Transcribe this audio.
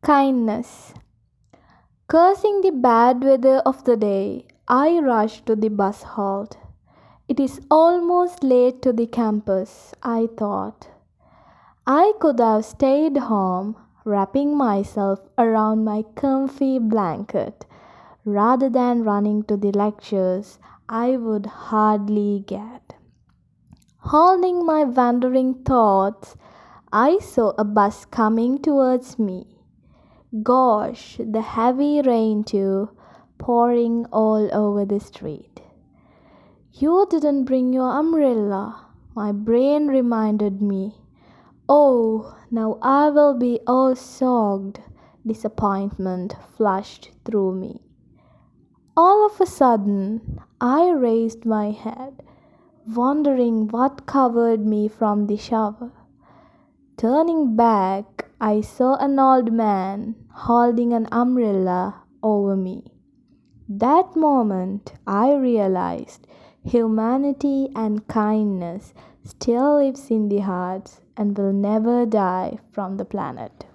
Kindness. Cursing the bad weather of the day, I rushed to the bus halt. It is almost late to the campus, I thought. I could have stayed home, wrapping myself around my comfy blanket, rather than running to the lectures I would hardly get. Holding my wandering thoughts, I saw a bus coming towards me. Gosh, the heavy rain too, pouring all over the street. You didn't bring your umbrella, my brain reminded me. Oh, now I will be all soaked. Disappointment flushed through me. All of a sudden, I raised my head, wondering what covered me from the shower. Turning back, I saw an old man holding an umbrella over me. That moment, I realized humanity and kindness still lives in the hearts and will never die from the planet.